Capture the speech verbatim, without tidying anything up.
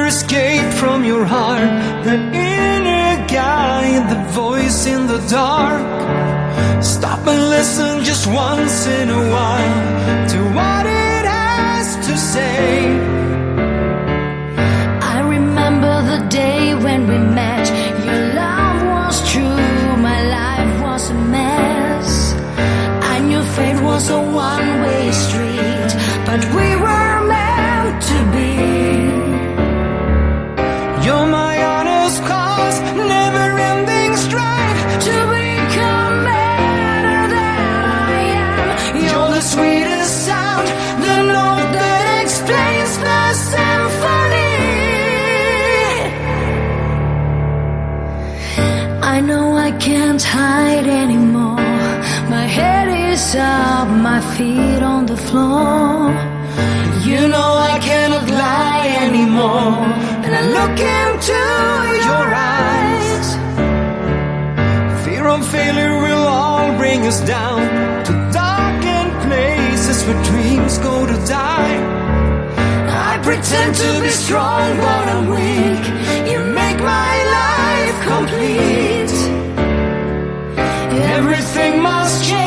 escape from your heart, that inner guy, the voice in the dark. Stop and listen just once in a while to what it has to say. I remember the day when we met. Your love was true, my life was a mess. I knew fate was a one-way street, but we were meant to be. You're my honest cause, never-ending strive to become better than I am. You're the sweetest sound, the note that explains the symphony. I know I can't hide anymore. My head is up, my feet on the floor. You know I cannot lie anymore, and I look into your eyes. Fear of failure will all bring us down to darkened places where dreams go to die. I pretend to be strong, but I'm weak. You make my life complete. Everything must change.